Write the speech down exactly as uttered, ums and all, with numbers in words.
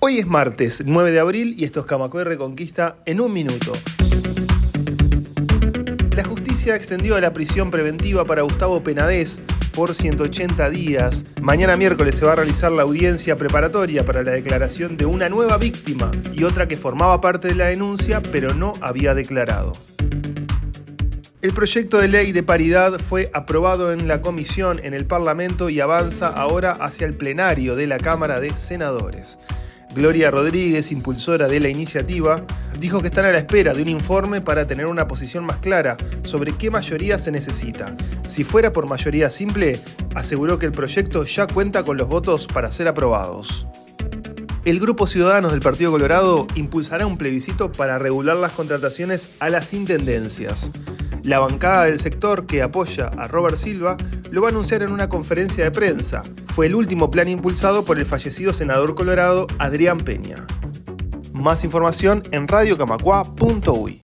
Hoy es martes, nueve de abril, y esto es Camacuay Reconquista en un minuto. La justicia extendió la prisión preventiva para Gustavo Penadez por ciento ochenta días. Mañana miércoles se va a realizar la audiencia preparatoria para la declaración de una nueva víctima y otra que formaba parte de la denuncia pero no había declarado. El proyecto de ley de paridad fue aprobado en la comisión en el Parlamento y avanza ahora hacia el plenario de la Cámara de Senadores. Gloria Rodríguez, impulsora de la iniciativa, dijo que están a la espera de un informe para tener una posición más clara sobre qué mayoría se necesita. Si fuera por mayoría simple, aseguró que el proyecto ya cuenta con los votos para ser aprobados. El Grupo Ciudadanos del Partido Colorado impulsará un plebiscito para regular las contrataciones a las intendencias. La bancada del sector que apoya a Robert Silva lo va a anunciar en una conferencia de prensa. Fue el último plan impulsado por el fallecido senador colorado Adrián Peña. Más información en radio camacua punto uy.